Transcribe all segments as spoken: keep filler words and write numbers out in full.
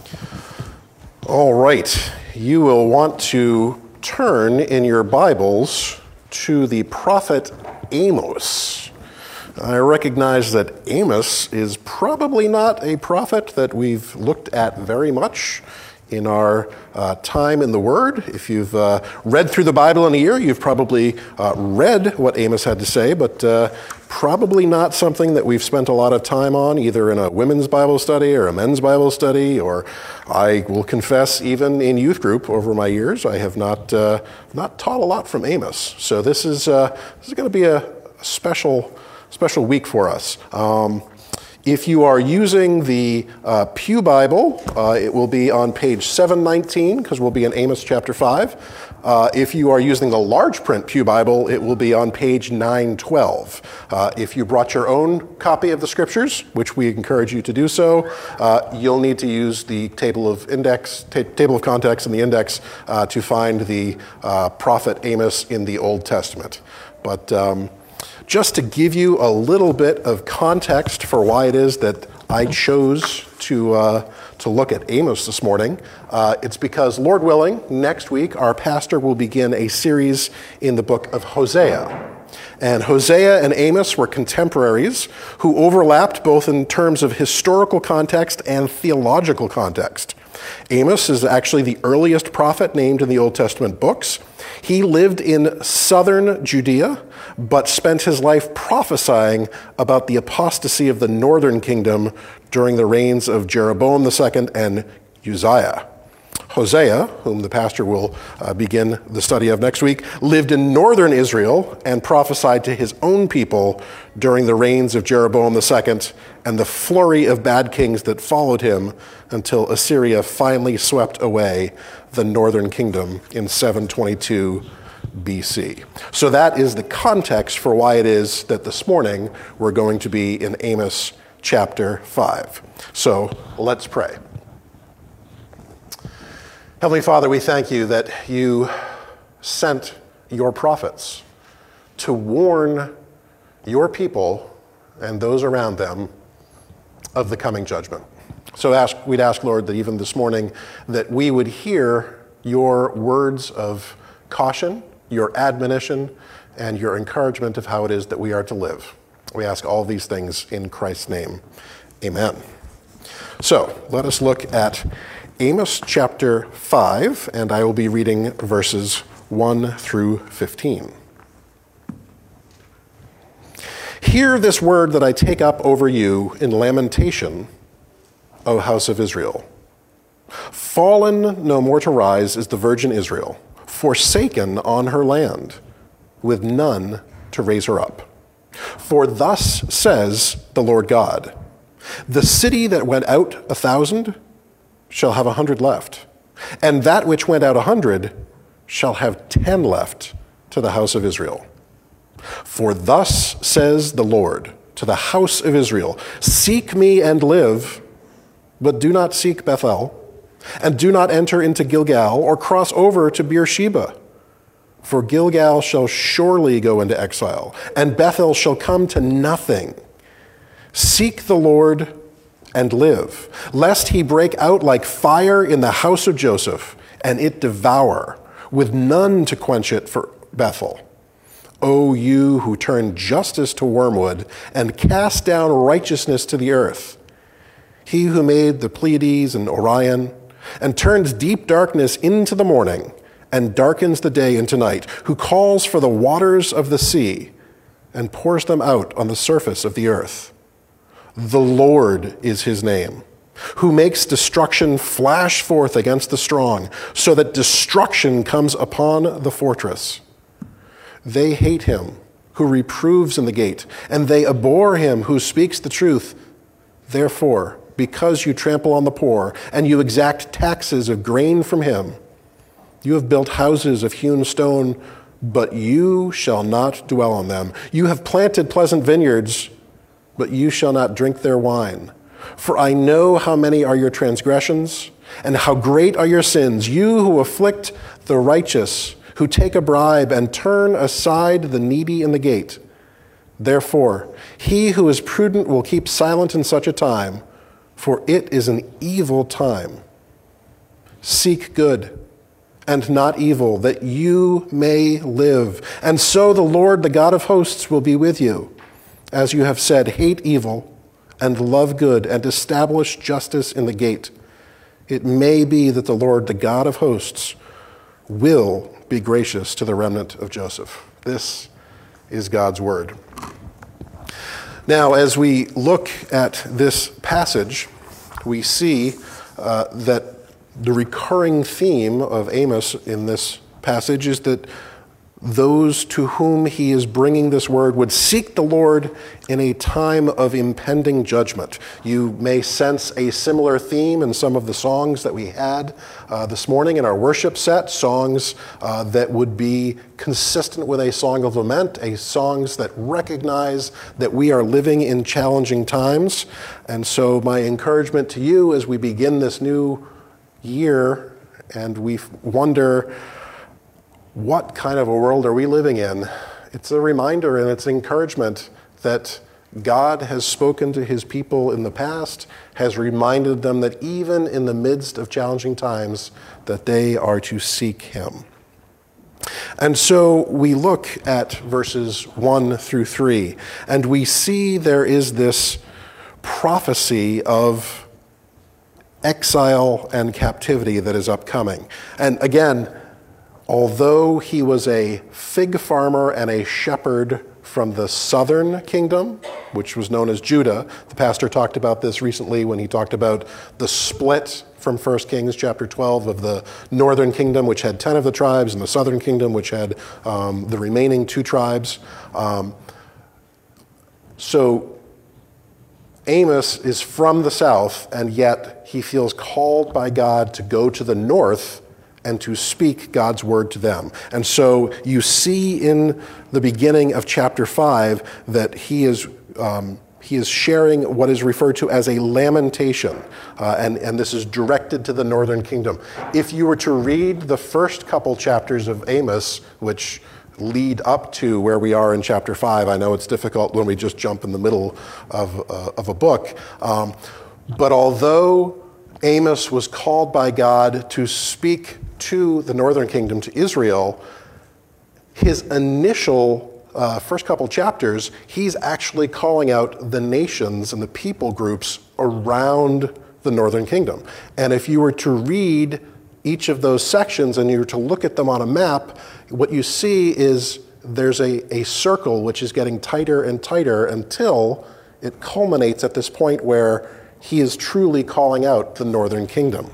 All right, you will want to turn in your Bibles to the prophet Amos. I recognize that Amos is probably not a prophet that we've looked at very much in our uh, time in the Word. If you've uh, read through the Bible in a year, you've probably uh, read what Amos had to say, but uh, probably not something that we've spent a lot of time on, either in a women's Bible study or a men's Bible study, or I will confess, even in youth group over my years, I have not uh, not taught a lot from Amos. So this is uh, this is going to be a special special week for us. Um, If you are using the uh, Pew Bible, uh, it will be on page seven nineteen, because we'll be in Amos chapter five. Uh, if you are using the large print Pew Bible, it will be on page nine twelve. Uh, if you brought your own copy of the scriptures, which we encourage you to do so, uh, you'll need to use the table of index, ta- table of context and the index uh, to find the uh, prophet Amos in the Old Testament. But um, just to give you a little bit of context for why it is that I chose to uh, to look at Amos this morning, uh, it's because, Lord willing, next week our pastor will begin a series in the book of Hosea. And Hosea and Amos were contemporaries who overlapped both in terms of historical context and theological context. Amos is actually the earliest prophet named in the Old Testament books. He lived in southern Judea, but spent his life prophesying about the apostasy of the northern kingdom during the reigns of Jeroboam the Second and Uzziah. Hosea, whom the pastor will uh, begin the study of next week, lived in northern Israel and prophesied to his own people during the reigns of Jeroboam the Second and the flurry of bad kings that followed him until Assyria finally swept away the northern kingdom in seven twenty-two B C. So that is the context for why it is that this morning we're going to be in Amos chapter five. So let's pray. Heavenly Father, we thank you that you sent your prophets to warn your people and those around them of the coming judgment. So ask, we'd ask, Lord, that even this morning that we would hear your words of caution, your admonition, and your encouragement of how it is that we are to live. We ask all these things in Christ's name. Amen. So let us look at Amos chapter five, and I will be reading verses one through fifteen. Hear this word that I take up over you in lamentation, O house of Israel. Fallen no more to rise is the virgin Israel, forsaken on her land, with none to raise her up. For thus says the Lord God, the city that went out a thousand shall have a hundred left, and that which went out a hundred shall have ten left to the house of Israel. For thus says the Lord to the house of Israel, seek me and live, but do not seek Bethel, and do not enter into Gilgal or cross over to Beersheba. For Gilgal shall surely go into exile, and Bethel shall come to nothing. Seek the Lord and live, lest he break out like fire in the house of Joseph, and it devour, with none to quench it for Bethel. O you who turn justice to wormwood, and cast down righteousness to the earth. He who made the Pleiades and Orion, and turns deep darkness into the morning, and darkens the day into night, who calls for the waters of the sea, and pours them out on the surface of the earth. The Lord is his name, who makes destruction flash forth against the strong, so that destruction comes upon the fortress. They hate him who reproves in the gate, and they abhor him who speaks the truth. Therefore, because you trample on the poor, and you exact taxes of grain from him, you have built houses of hewn stone, but you shall not dwell on them. You have planted pleasant vineyards, but you shall not drink their wine. For I know how many are your transgressions, and how great are your sins, you who afflict the righteous, who take a bribe and turn aside the needy in the gate. Therefore, he who is prudent will keep silent in such a time, for it is an evil time Seek good and not evil, that you may live. And so the Lord, the God of hosts, will be with you. As you have said, hate evil and love good and establish justice in the gate. It may be that the Lord, the God of hosts, will be gracious to the remnant of Joseph. This is God's word. Now, as we look at this passage, we see uh, that the recurring theme of Amos in this passage is that those to whom he is bringing this word would seek the Lord in a time of impending judgment. You may sense a similar theme in some of the songs that we had uh, this morning in our worship set, songs uh, that would be consistent with a song of lament, a songs that recognize that we are living in challenging times. And so my encouragement to you as we begin this new year and we wonder, what kind of a world are we living in? It's a reminder and it's encouragement that God has spoken to his people in the past, has reminded them that even in the midst of challenging times, that they are to seek him. And so we look at verses one through three, and we see there is this prophecy of exile and captivity that is upcoming. And again, although he was a fig farmer and a shepherd from the southern kingdom, which was known as Judah, the pastor talked about this recently when he talked about the split from First Kings chapter twelve of the northern kingdom, which had ten of the tribes, and the southern kingdom, which had um, the remaining two tribes. Um, so Amos is from the south, and yet he feels called by God to go to the north and to speak God's word to them. And so you see in the beginning of chapter five that he is um, he is sharing what is referred to as a lamentation, uh, and, and this is directed to the northern kingdom. If you were to read the first couple chapters of Amos, which lead up to where we are in chapter five. I know it's difficult when we just jump in the middle of, uh, of a book. Um, but although Amos was called by God to speak to the northern kingdom, to Israel, his initial uh, first couple chapters, he's actually calling out the nations and the people groups around the northern kingdom. And if you were to read each of those sections and you were to look at them on a map, what you see is there's a, a circle which is getting tighter and tighter until it culminates at this point where he is truly calling out the northern kingdom.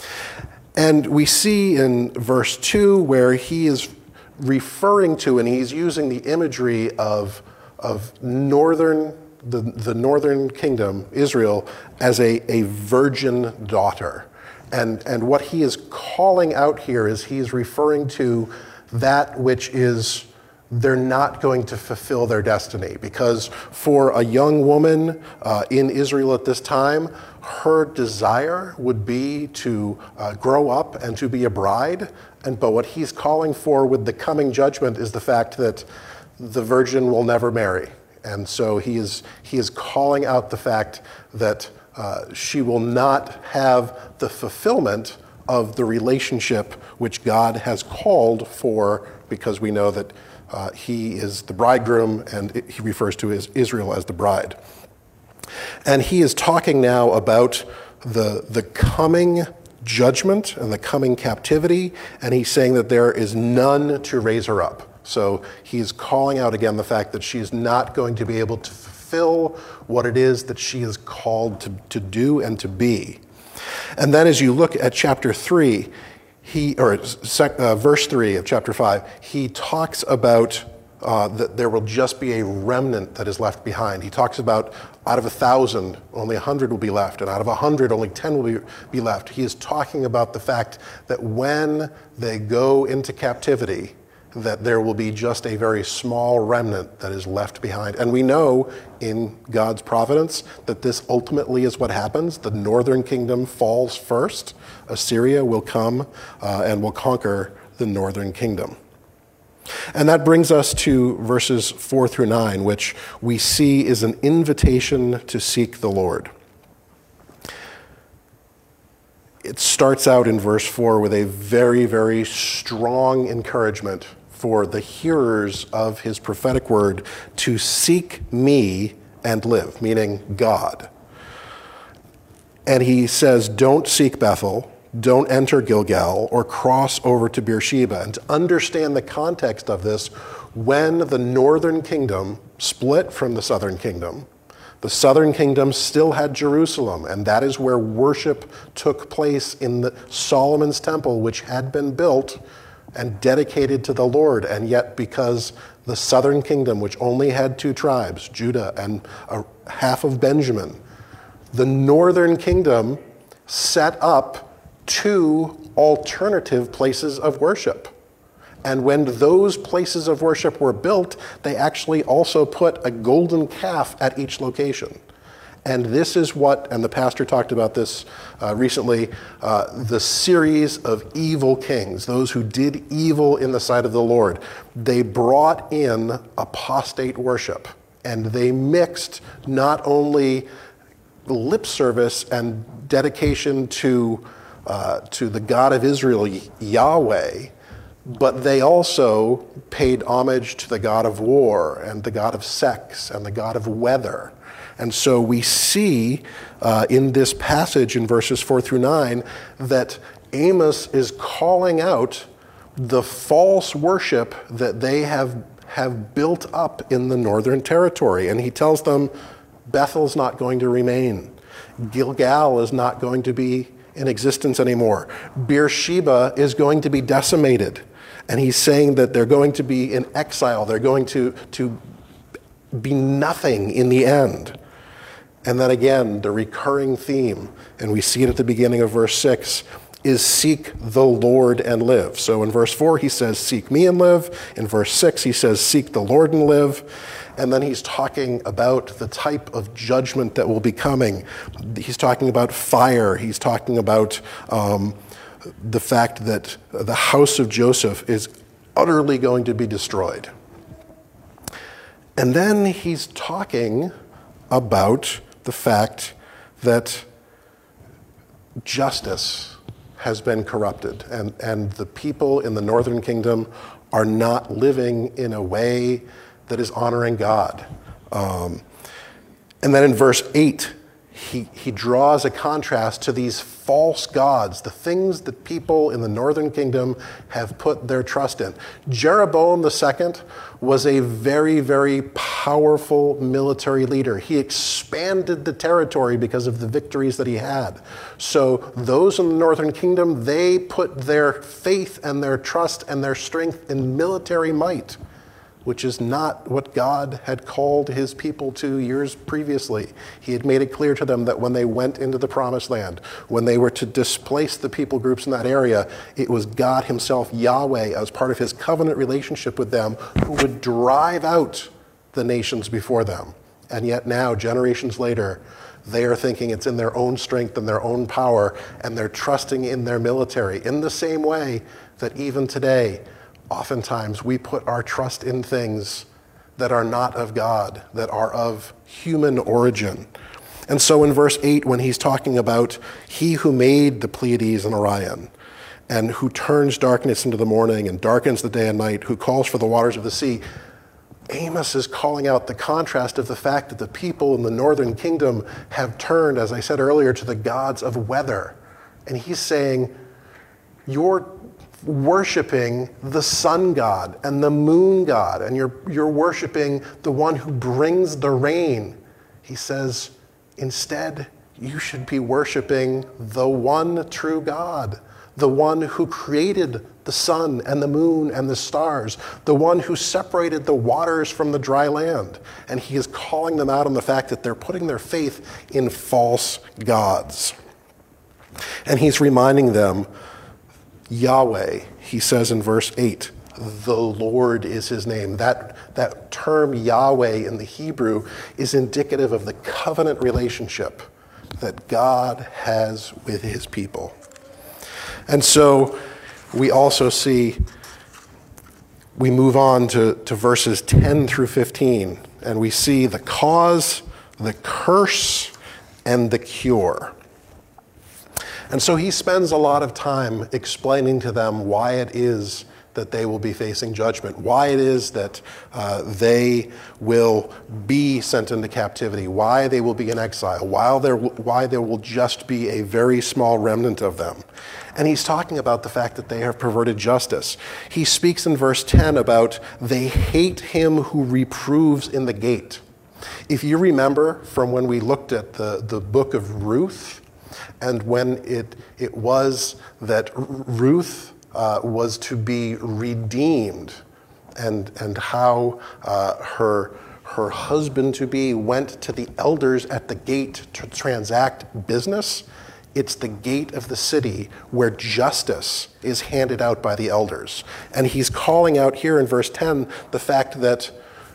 And we see in verse two where he is referring to, and he's using the imagery of, of northern, the, the northern kingdom, Israel, as a, a virgin daughter. And, and what he is calling out here is he's referring to that which is, they're not going to fulfill their destiny. Because for a young woman uh, in Israel at this time, her desire would be to uh, grow up and to be a bride. And but what he's calling for with the coming judgment is the fact that the virgin will never marry. And so he is, he is calling out the fact that Uh, she will not have the fulfillment of the relationship which God has called for, because we know that uh, he is the bridegroom and it, he refers to as Israel as the bride. And he is talking now about the, the coming judgment and the coming captivity, and he's saying that there is none to raise her up. So he's calling out again the fact that she is not going to be able to fulfill what it is that she is called to, to do and to be. And then as you look at chapter three, he, or sec, uh, verse three of chapter five, he talks about uh, that there will just be a remnant that is left behind. He talks about out of a thousand, only a hundred will be left, and out of a hundred, only ten will be, be left. He is talking about the fact that when they go into captivity, that there will be just a very small remnant that is left behind. And we know in God's providence that this ultimately is what happens. The northern kingdom falls first. Assyria will come uh, and will conquer the northern kingdom. And that brings us to verses four through nine, which we see is an invitation to seek the Lord. it starts out in verse four with a very, very strong encouragement for the hearers of his prophetic word to seek me and live, meaning God. And he says, don't seek Bethel, don't enter Gilgal, or cross over to Beersheba. And to understand the context of this, when the northern kingdom split from the southern kingdom, the southern kingdom still had Jerusalem, and that is where worship took place in the Solomon's temple, which had been built and dedicated to the Lord. And yet, because the southern kingdom, which only had two tribes, Judah and a half of Benjamin, the northern kingdom set up two alternative places of worship. And when those places of worship were built, they actually also put a golden calf at each location. And this is what, and the pastor talked about this uh, recently, uh, the series of evil kings, those who did evil in the sight of the Lord. They brought in apostate worship, and they mixed not only lip service and dedication to, uh, to the God of Israel, Yahweh, but they also paid homage to the god of war and the god of sex and the god of weather. And so we see uh, in this passage in verses four through nine that Amos is calling out the false worship that they have, have built up in the northern territory. And he tells them, Bethel's not going to remain. Gilgal is not going to be in existence anymore. Beersheba is going to be decimated. And he's saying that they're going to be in exile. They're going to, to be nothing in the end. And then again, the recurring theme, and we see it at the beginning of verse six, is seek the Lord and live. So in verse four, he says, seek me and live. In verse six, he says, seek the Lord and live. And then he's talking about the type of judgment that will be coming. He's talking about fire. He's talking about um, the fact that the house of Joseph is utterly going to be destroyed. And then he's talking about the fact that justice has been corrupted, and, and the people in the northern kingdom are not living in a way that is honoring God. Um, and then in verse eight, he, he draws a contrast to these false gods, the things that people in the northern kingdom have put their trust in. Jeroboam the second was a very, very powerful military leader. He expanded the territory because of the victories that he had. So those in the northern kingdom, they put their faith and their trust and their strength in military might, which is not what God had called his people to years previously. He had made it clear to them that when they went into the promised land, when they were to displace the people groups in that area, it was God himself, Yahweh, as part of his covenant relationship with them, who would drive out the nations before them. And yet now, generations later, they are thinking it's in their own strength and their own power, and they're trusting in their military in the same way that even today, oftentimes we put our trust in things that are not of God, that are of human origin. And so in verse eight, when he's talking about he who made the Pleiades and Orion, and who turns darkness into the morning and darkens the day and night, who calls for the waters of the sea, Amos is calling out the contrast of the fact that the people in the northern kingdom have turned, as I said earlier, to the gods of weather. And he's saying, you're worshiping the sun god and the moon god, and you're, you're worshiping the one who brings the rain. He says, instead, you should be worshiping the one true God, the one who created the sun and the moon and the stars, the one who separated the waters from the dry land. And he is calling them out on the fact that they're putting their faith in false gods. And he's reminding them, Yahweh, he says in verse eight, the Lord is his name. That, that term Yahweh in the Hebrew is indicative of the covenant relationship that God has with his people. And so we also see, we move on to, to verses ten through fifteen, and we see the cause, the curse, and the cure. And so he spends a lot of time explaining to them why it is that they will be facing judgment, why it is that uh, they will be sent into captivity, why they will be in exile, why there, why there will just be a very small remnant of them. And he's talking about the fact that they have perverted justice. He speaks in verse ten about they hate him who reproves in the gate. If you remember from when we looked at the, the book of Ruth, and when it, it was that Ruth uh, was to be redeemed, and, and how uh, her, her husband-to-be went to the elders at the gate to transact business, it's the gate of the city where justice is handed out by the elders. And he's calling out here in verse ten the fact that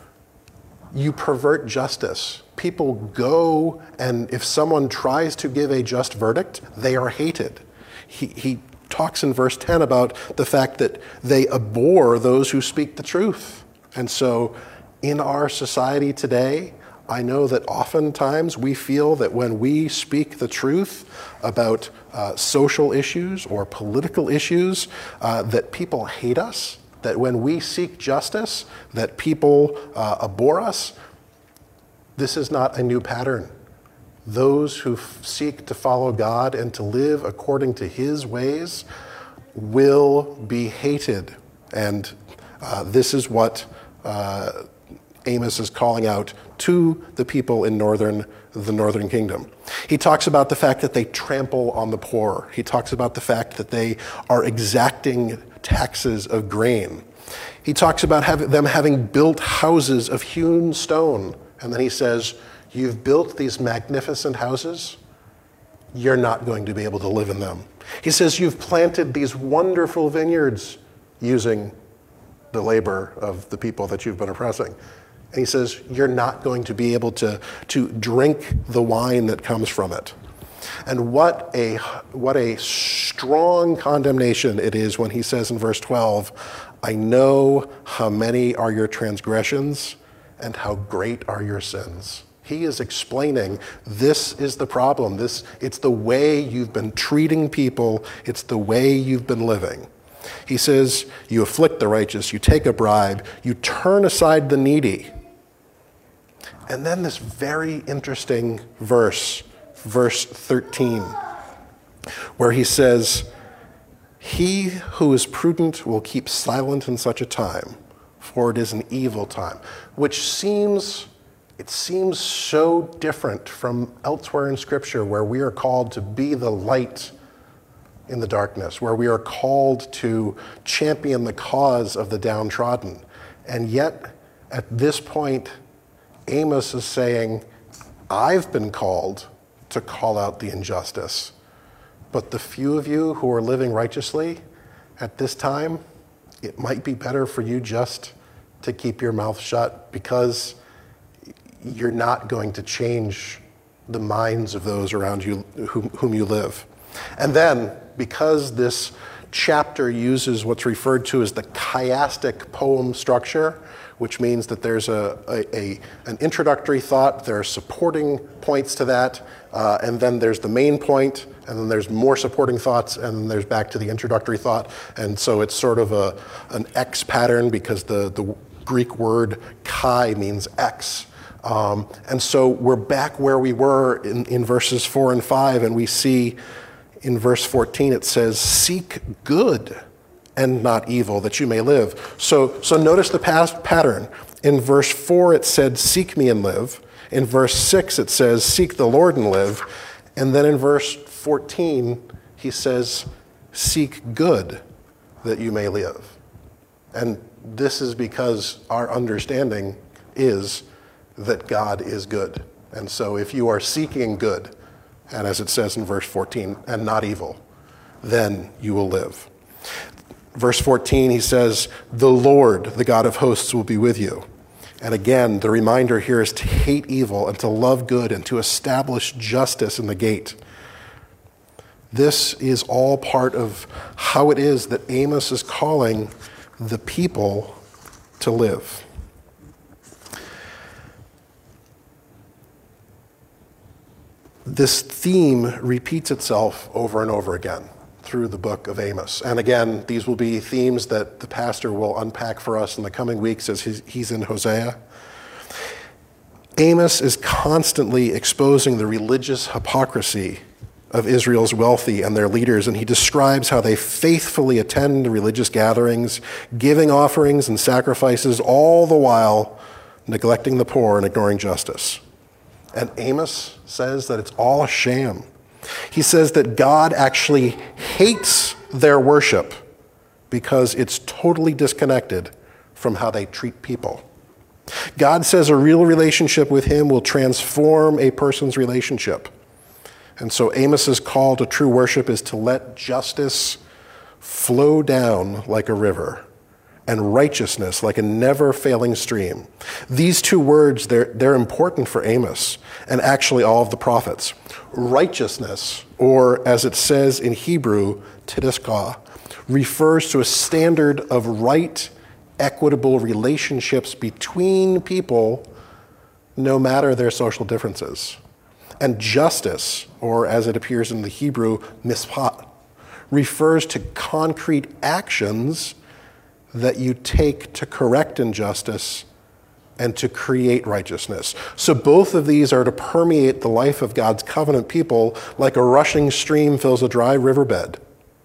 you pervert justice. People go, and if someone tries to give a just verdict, they are hated. He, he talks in verse ten about the fact that they abhor those who speak the truth. And so in our society today, I know that oftentimes we feel that when we speak the truth about uh, social issues or political issues, uh, that people hate us, that when we seek justice, that people uh, abhor us. This is not a new pattern. Those who f- seek to follow God and to live according to his ways will be hated. And uh, this is what uh, Amos is calling out to the people in northern, the northern kingdom. He talks about the fact that they trample on the poor. He talks about the fact that they are exacting taxes of grain. He talks about have, them having built houses of hewn stone. And then he says, you've built these magnificent houses, you're not going to be able to live in them. He says, you've planted these wonderful vineyards using the labor of the people that you've been oppressing. And he says, you're not going to be able to, to drink the wine that comes from it. And what a, what a strong condemnation it is when he says in verse twelve, I know how many are your transgressions and how great are your sins. He is explaining this is the problem. This, it's the way you've been treating people. It's the way you've been living. He says, you afflict the righteous, you take a bribe, you turn aside the needy. And then this very interesting verse, verse thirteen, where he says, he who is prudent will keep silent in such a time, for it is an evil time, which seems, it seems so different from elsewhere in Scripture where we are called to be the light in the darkness, where we are called to champion the cause of the downtrodden. And yet, at this point, Amos is saying, I've been called to call out the injustice, but the few of you who are living righteously at this time, it might be better for you just to keep your mouth shut, because you're not going to change the minds of those around you whom, whom you live. And then, because this chapter uses what's referred to as the chiastic poem structure, which means that there's a, a, a an introductory thought, there are supporting points to that, uh, and then there's the main point, and then there's more supporting thoughts, and then there's back to the introductory thought. And so it's sort of a an X pattern, because the, the Greek word chi means X. Um, and so we're back where we were in, in verses four and five, and we see in verse fourteen, it says, seek good and not evil, that you may live. So, so notice the past pattern. In verse four, it said, seek me and live. In verse six, it says, seek the Lord and live. And then in verse fourteen, he says, seek good that you may live. And this is because our understanding is that God is good. And so if you are seeking good, and as it says in verse fourteen, and not evil, then you will live. Verse fourteen, he says, the Lord, the God of hosts, will be with you. And again, the reminder here is to hate evil and to love good and to establish justice in the gate. This is all part of how it is that Amos is calling the people to live. This theme repeats itself over and over again through the book of Amos. And again, these will be themes that the pastor will unpack for us in the coming weeks as he's in Hosea. Amos is constantly exposing the religious hypocrisy of Israel's wealthy and their leaders, and he describes how they faithfully attend religious gatherings, giving offerings and sacrifices, all the while neglecting the poor and ignoring justice. And Amos says that it's all a sham. He says that God actually hates their worship because it's totally disconnected from how they treat people. God says a real relationship with him will transform a person's relationship. And so Amos's call to true worship is to let justice flow down like a river and righteousness like a never-failing stream. These two words, they're, they're important for Amos and actually all of the prophets. Righteousness, or as it says in Hebrew, tidiskah, refers to a standard of right, equitable relationships between people, no matter their social differences. And justice, or as it appears in the Hebrew, mishpat, refers to concrete actions that you take to correct injustice and to create righteousness. So both of these are to permeate the life of God's covenant people like a rushing stream fills a dry riverbed.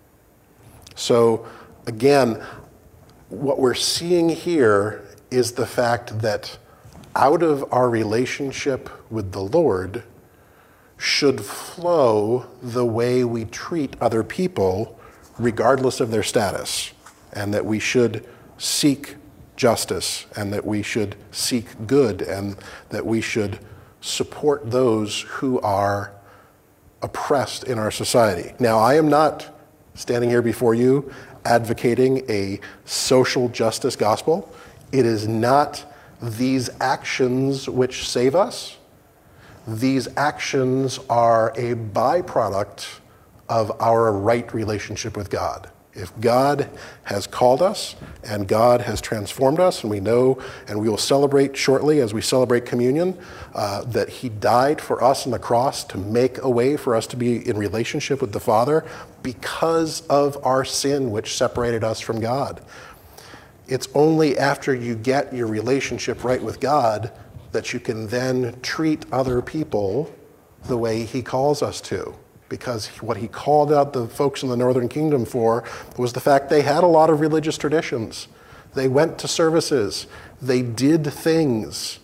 So again, what we're seeing here is the fact that out of our relationship with the Lord should flow the way we treat other people regardless of their status, and that we should seek justice, and that we should seek good, and that we should support those who are oppressed in our society. Now, I am not standing here before you advocating a social justice gospel. It is not these actions which save us. These actions are a byproduct of our right relationship with God. If God has called us and God has transformed us, and we know, and we will celebrate shortly as we celebrate communion, uh, that he died for us on the cross to make a way for us to be in relationship with the Father because of our sin which separated us from God. It's only after you get your relationship right with God that you can then treat other people the way he calls us to. Because what he called out the folks in the Northern Kingdom for was the fact they had a lot of religious traditions. They went to services. They did things.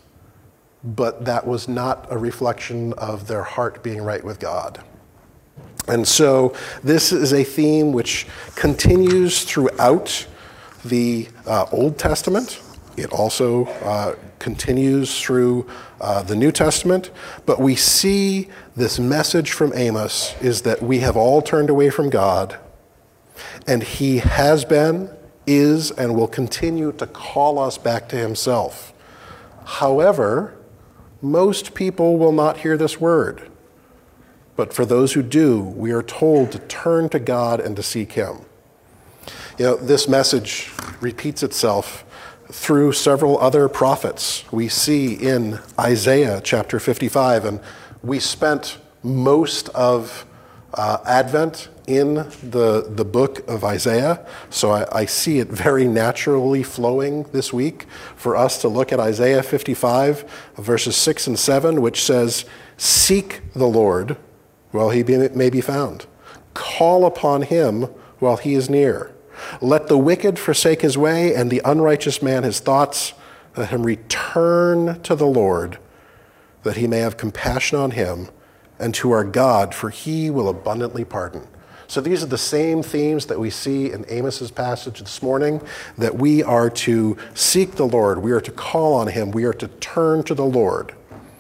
But that was not a reflection of their heart being right with God. And so this is a theme which continues throughout the uh, Old Testament. It also uh, continues through uh, the New Testament, but we see this message from Amos is that we have all turned away from God, and he has been, is, and will continue to call us back to himself. However, most people will not hear this word, but for those who do, we are told to turn to God and to seek him. You know, this message repeats itself through several other prophets. We see in Isaiah chapter fifty-five, and we spent most of uh, Advent in the, the book of Isaiah, so I, I see it very naturally flowing this week for us to look at Isaiah fifty-five, verses six and seven, which says, "Seek the Lord while he be, may be found. Call upon him while he is near. Let the wicked forsake his way, and the unrighteous man his thoughts. Let him return to the Lord, that he may have compassion on him, and to our God, for he will abundantly pardon." So these are the same themes that we see in Amos's passage this morning, that we are to seek the Lord, we are to call on him, we are to turn to the Lord.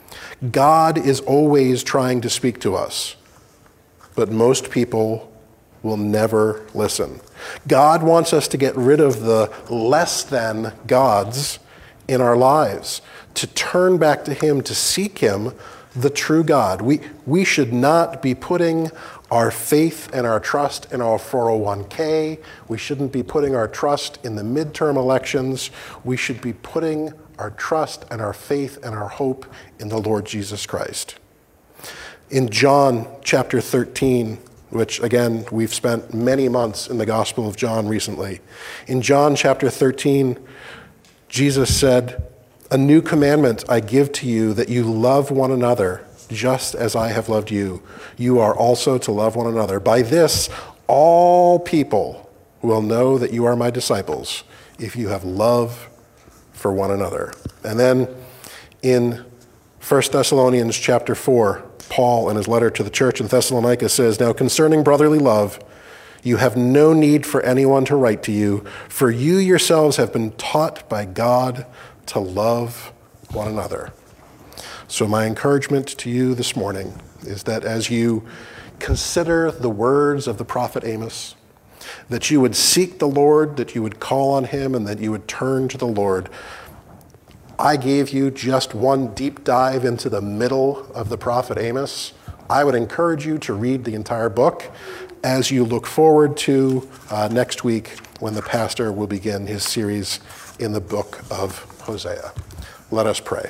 God is always trying to speak to us, but most people will never listen. God wants us to get rid of the less than gods in our lives, to turn back to him, to seek him, the true God. We, we should not be putting our faith and our trust in our four oh one k. We shouldn't be putting our trust in the midterm elections. We should be putting our trust and our faith and our hope in the Lord Jesus Christ. In John chapter thirteen, which again, we've spent many months in the Gospel of John recently. In John chapter thirteen, Jesus said, "A new commandment I give to you, that you love one another, just as I have loved you. You are also to love one another. By this, all people will know that you are my disciples, if you have love for one another." And then in First Thessalonians chapter four, Paul, in his letter to the church in Thessalonica, says, "Now concerning brotherly love, you have no need for anyone to write to you, for you yourselves have been taught by God to love one another." So my encouragement to you this morning is that as you consider the words of the prophet Amos, that you would seek the Lord, that you would call on him, and that you would turn to the Lord. I gave you just one deep dive into the middle of the prophet Amos. I would encourage you to read the entire book as you look forward to uh, next week when the pastor will begin his series in the book of Hosea. Let us pray.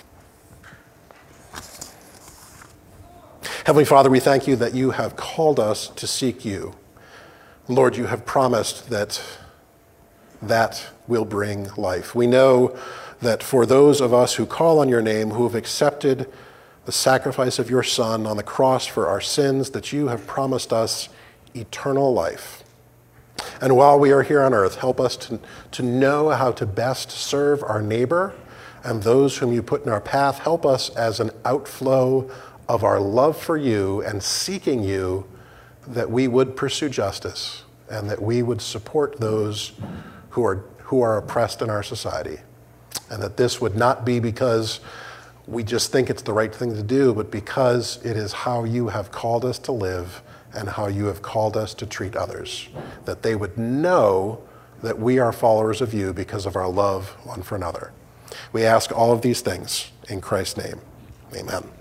Heavenly Father, we thank you that you have called us to seek you. Lord, you have promised that that will bring life. We know that for those of us who call on your name, who have accepted the sacrifice of your Son on the cross for our sins, that you have promised us eternal life. And while we are here on earth, help us to, to know how to best serve our neighbor and those whom you put in our path. Help us as an outflow of our love for you and seeking you, that we would pursue justice and that we would support those who are who are oppressed in our society. And that this would not be because we just think it's the right thing to do, but because it is how you have called us to live and how you have called us to treat others. That they would know that we are followers of you because of our love one for another. We ask all of these things in Christ's name. Amen.